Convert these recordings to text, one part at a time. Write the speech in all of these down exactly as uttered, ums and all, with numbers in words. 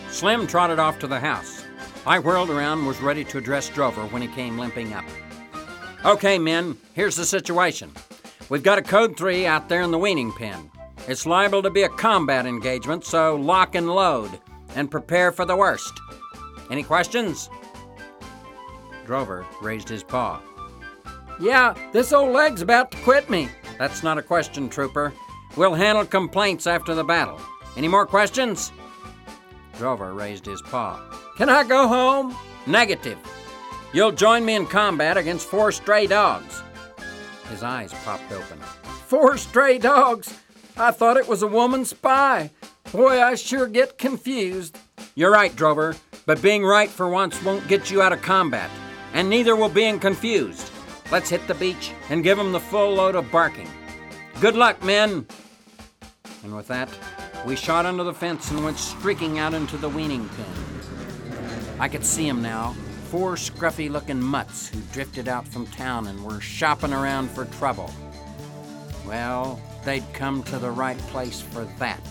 Slim trotted off to the house. I whirled around and was ready to address Drover when he came limping up. Okay, men, here's the situation. We've got a Code three out there in the weaning pen. It's liable to be a combat engagement, so lock and load and prepare for the worst. Any questions? Drover raised his paw. Yeah, this old leg's about to quit me. That's not a question, Trooper. We'll handle complaints after the battle. Any more questions? Drover raised his paw. Can I go home? Negative. You'll join me in combat against four stray dogs. His eyes popped open. Four stray dogs? I thought it was a woman spy. Boy, I sure get confused. You're right, Drover, but being right for once won't get you out of combat, and neither will being confused. Let's hit the beach and give them the full load of barking. Good luck, men! And with that, we shot under the fence and went streaking out into the weaning pen. I could see 'em now, four scruffy-looking mutts who drifted out from town and were shopping around for trouble. Well, they'd come to the right place for that.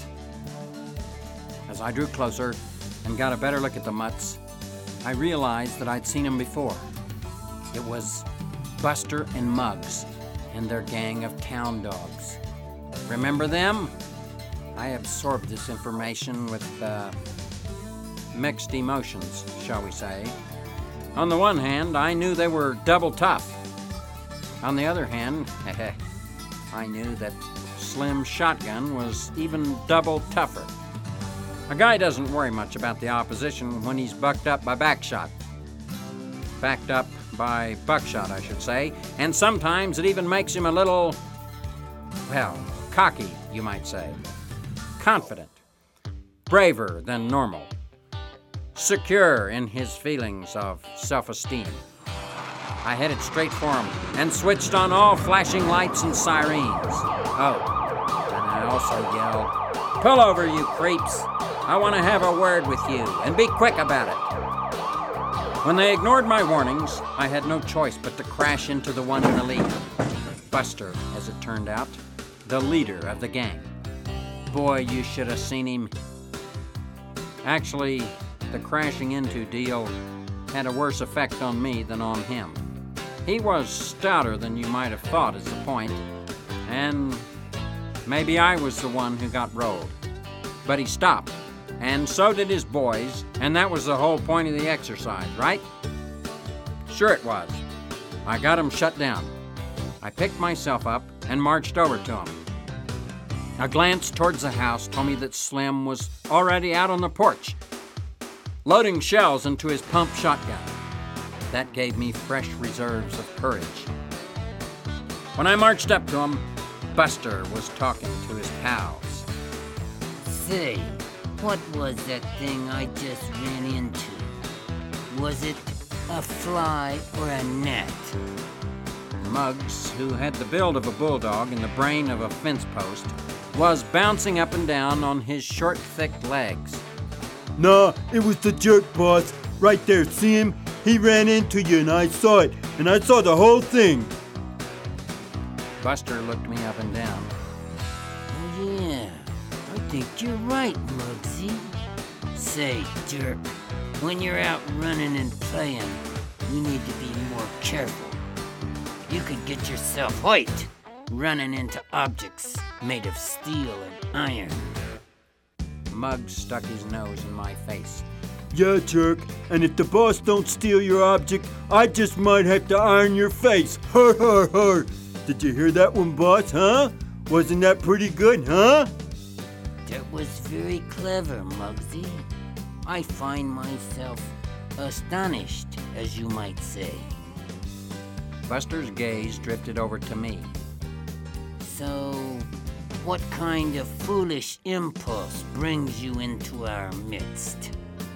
As I drew closer and got a better look at the mutts, I realized that I'd seen 'em before. It was Buster and Muggs and their gang of town dogs. Remember them? I absorbed this information with uh, mixed emotions, shall we say. On the one hand, I knew they were double tough. On the other hand, I knew that Slim Shotgun was even double tougher. A guy doesn't worry much about the opposition when he's bucked up by backshot. Backed up by buckshot, I should say, and sometimes it even makes him a little, well, cocky, you might say. Confident. Braver than normal. Secure in his feelings of self-esteem. I headed straight for him and switched on all flashing lights and sirens. Oh, and I also yelled, "Pull over, you creeps! I want to have a word with you, and be quick about it." When they ignored my warnings, I had no choice but to crash into the one in the lead. Buster, as it turned out, the leader of the gang. Boy, you should have seen him. Actually, the crashing into deal had a worse effect on me than on him. He was stouter than you might have thought is the point, and maybe I was the one who got rolled. But he stopped, and so did his boys, and that was the whole point of the exercise, right? Sure it was. I got him shut down. I picked myself up and marched over to him. A glance towards the house told me that Slim was already out on the porch, loading shells into his pump shotgun. That gave me fresh reserves of courage. When I marched up to him, Buster was talking to his pals. Say, what was that thing I just ran into? Was it a fly or a gnat? Muggs, who had the build of a bulldog and the brain of a fence post, was bouncing up and down on his short, thick legs. Nah, it was the jerk, boss. Right there, see him? He ran into you and I saw it, and I saw the whole thing. Buster looked me up and down. Oh yeah, I think you're right, Muggsy. Say, jerk, when you're out running and playing, you need to be more careful. You could get yourself white running into objects made of steel and iron. Muggs stuck his nose in my face. Yeah, jerk, and if the boss don't steal your object, I just might have to iron your face. Har, har, har. Did you hear that one, boss, huh? Wasn't that pretty good, huh? That was very clever, Muggsy. I find myself astonished, as you might say. Buster's gaze drifted over to me. So, what kind of foolish impulse brings you into our midst?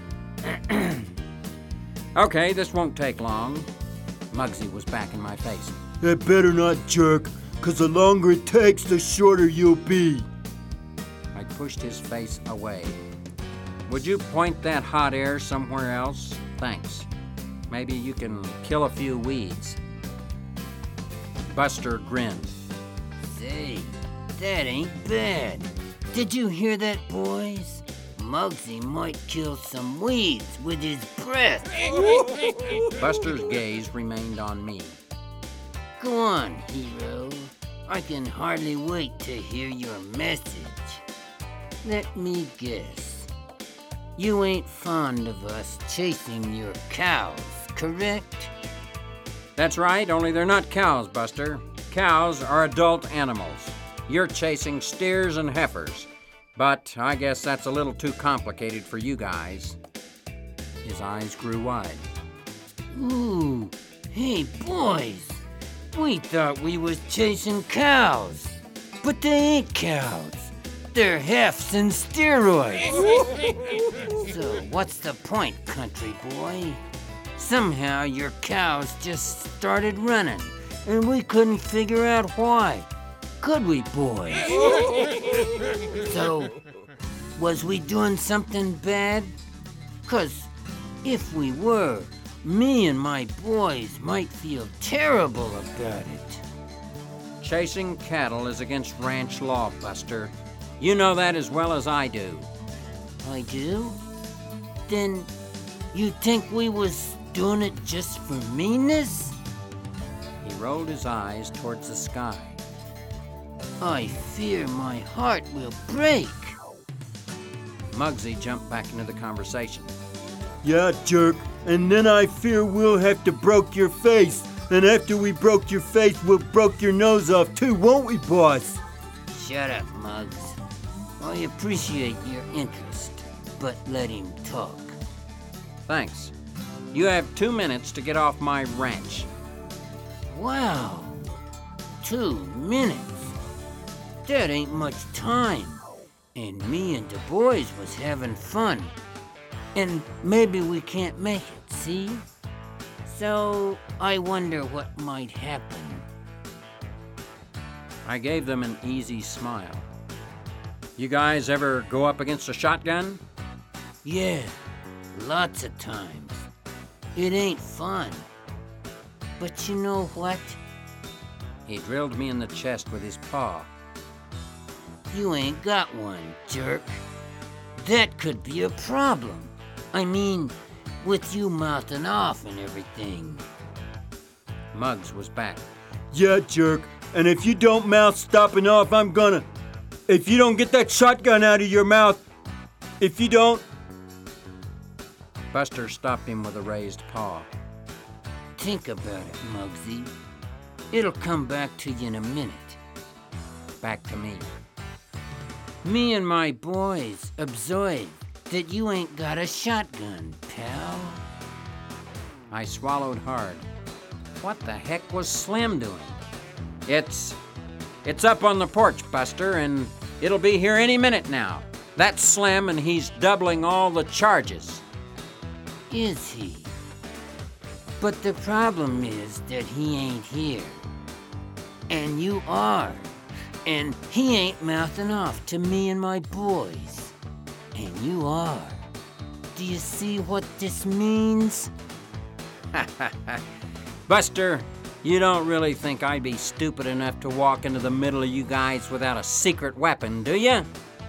Okay, this won't take long. Muggsy was back in my face. That better not, jerk, because the longer it takes, the shorter you'll be. I pushed his face away. Would you point that hot air somewhere else? Thanks. Maybe you can kill a few weeds. Buster grinned. Say, that ain't bad. Did you hear that, boys? Muggsy might kill some weeds with his breath. Buster's gaze remained on me. Go on, hero. I can hardly wait to hear your message. Let me guess. You ain't fond of us chasing your cows, correct? That's right, only they're not cows, Buster. Cows are adult animals. You're chasing steers and heifers. But I guess that's a little too complicated for you guys. His eyes grew wide. Ooh, hey boys. We thought we was chasing cows. But they ain't cows. They're heifs and steroids. So what's the point, country boy? Somehow your cows just started running, and we couldn't figure out why. Could we, boys? So, was we doing something bad? 'Cause if we were, me and my boys might feel terrible about it. Chasing cattle is against ranch law, Buster. You know that as well as I do. I do? Then you think we was doing it just for meanness? He rolled his eyes towards the sky. I fear my heart will break. Muggsy jumped back into the conversation. Yeah, jerk. And then I fear we'll have to broke your face. And after we broke your face, we'll broke your nose off too, won't we, boss? Shut up, Muggs. I appreciate your interest, but let him talk. Thanks. You have two minutes to get off my ranch. Wow. Two minutes. That ain't much time. And me and the boys was having fun. And maybe we can't make it, see? So I wonder what might happen. I gave them an easy smile. You guys ever go up against a shotgun? Yeah, lots of times. It ain't fun. But you know what? He drilled me in the chest with his paw. You ain't got one, jerk. That could be a problem. I mean, with you mouthing off and everything. Muggs was back. Yeah, jerk. And if you don't mouth stopping off, I'm gonna. If you don't get that shotgun out of your mouth, if you don't. Buster stopped him with a raised paw. Think about it, Muggsy. It'll come back to you in a minute. Back to me. Me and my boys observe that you ain't got a shotgun, pal. I swallowed hard. What the heck was Slim doing? It's... It's up on the porch, Buster, and it'll be here any minute now. That's Slim, and he's doubling all the charges. Is he? But the problem is that he ain't here. And you are. And he ain't mouthing off to me and my boys. And you are. Do you see what this means? Buster, you don't really think I'd be stupid enough to walk into the middle of you guys without a secret weapon, do you?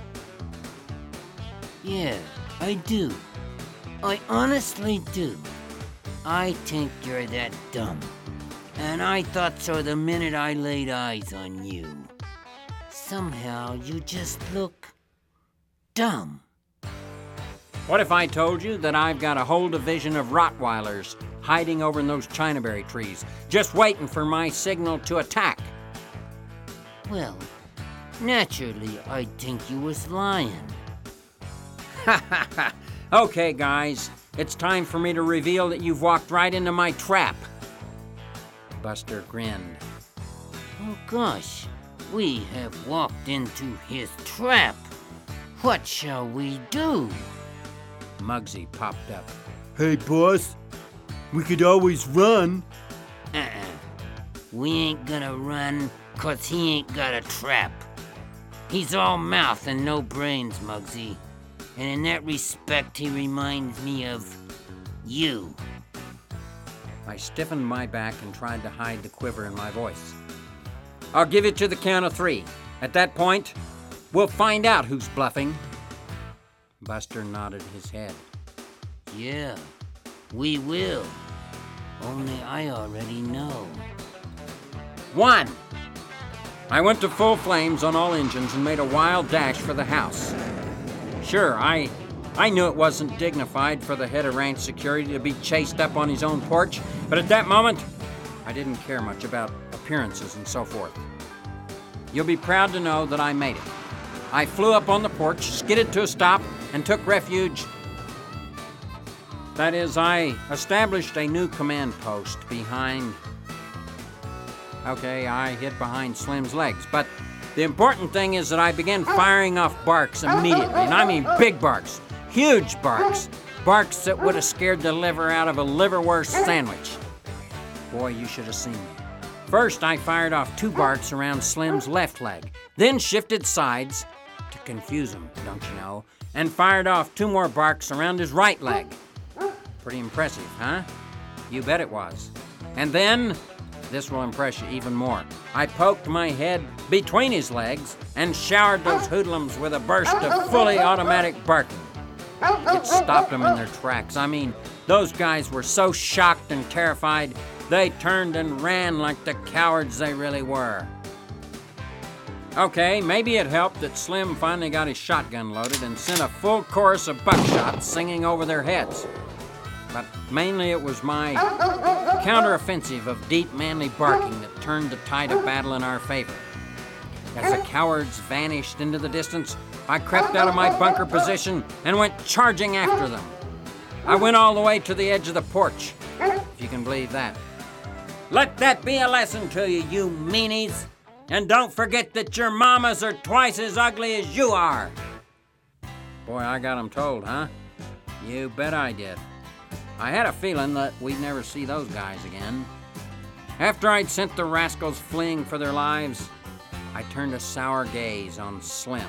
Yeah, I do. I honestly do. I think you're that dumb. And I thought so the minute I laid eyes on you. Somehow you just look dumb. What if I told you that I've got a whole division of Rottweilers hiding over in those Chinaberry trees, just waiting for my signal to attack? Well, naturally, I'd think you was lying. Ha ha ha! Okay, guys, it's time for me to reveal that you've walked right into my trap. Buster grinned. Oh gosh, we have walked into his trap. What shall we do? Muggsy popped up. Hey, boss. We could always run. Uh-uh. We ain't gonna run, 'cause he ain't got a trap. He's all mouth and no brains, Muggsy. And in that respect, he reminds me of you. I stiffened my back and tried to hide the quiver in my voice. I'll give it to the count of three. At that point, we'll find out who's bluffing. Buster nodded his head. Yeah, we will. Only I already know. One! I went to full flames on all engines and made a wild dash for the house. Sure, I I knew it wasn't dignified for the head of ranch security to be chased up on his own porch, but at that moment, I didn't care much about appearances and so forth. You'll be proud to know that I made it. I flew up on the porch, skidded to a stop, and took refuge. That is, I established a new command post behind... Okay, I hid behind Slim's legs, but the important thing is that I began firing off barks immediately, and I mean big barks, huge barks, barks that would have scared the liver out of a liverwurst sandwich. Boy, you should have seen me. First, I fired off two barks around Slim's left leg, then shifted sides to confuse him, don't you know, and fired off two more barks around his right leg. Pretty impressive, huh? You bet it was. And then, this will impress you even more, I poked my head between his legs and showered those hoodlums with a burst of fully automatic barking. It stopped them in their tracks. I mean, those guys were so shocked and terrified, they turned and ran like the cowards they really were. Okay, maybe it helped that Slim finally got his shotgun loaded and sent a full chorus of buckshot singing over their heads. But mainly it was my counteroffensive of deep, manly barking that turned the tide of battle in our favor. As the cowards vanished into the distance, I crept out of my bunker position and went charging after them. I went all the way to the edge of the porch, if you can believe that. Let that be a lesson to you, you meanies. And don't forget that your mamas are twice as ugly as you are. Boy, I got 'em told, huh? You bet I did. I had a feeling that we'd never see those guys again. After I'd sent the rascals fleeing for their lives, I turned a sour gaze on Slim.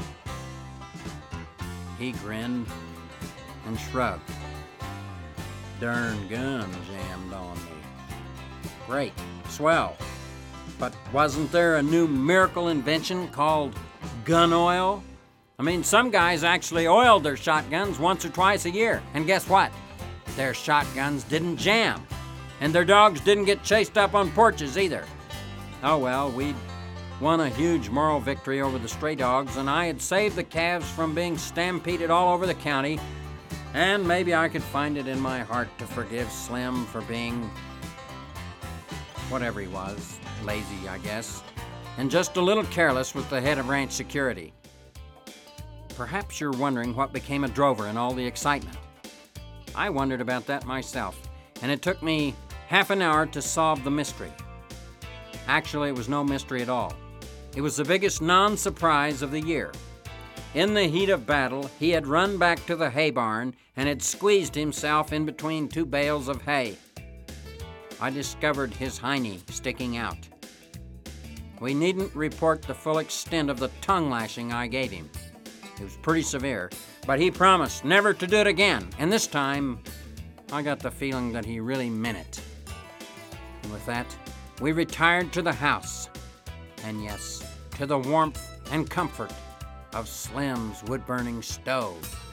He grinned and shrugged. Darn gun jammed on me. Great, swell. But wasn't there a new miracle invention called gun oil? I mean, some guys actually oiled their shotguns once or twice a year. And guess what? Their shotguns didn't jam. And their dogs didn't get chased up on porches either. Oh well, we'd won a huge moral victory over the stray dogs, and I had saved the calves from being stampeded all over the county. And maybe I could find it in my heart to forgive Slim for being whatever he was. Lazy, I guess, and just a little careless with the head of ranch security. Perhaps you're wondering what became of Drover and all the excitement. I wondered about that myself, and it took me half an hour to solve the mystery. Actually, it was no mystery at all. It was the biggest non-surprise of the year. In the heat of battle, he had run back to the hay barn and had squeezed himself in between two bales of hay. I discovered his hiney sticking out. We needn't report the full extent of the tongue lashing I gave him. It was pretty severe, but he promised never to do it again, and this time, I got the feeling that he really meant it. And with that, we retired to the house, and yes, to the warmth and comfort of Slim's wood-burning stove.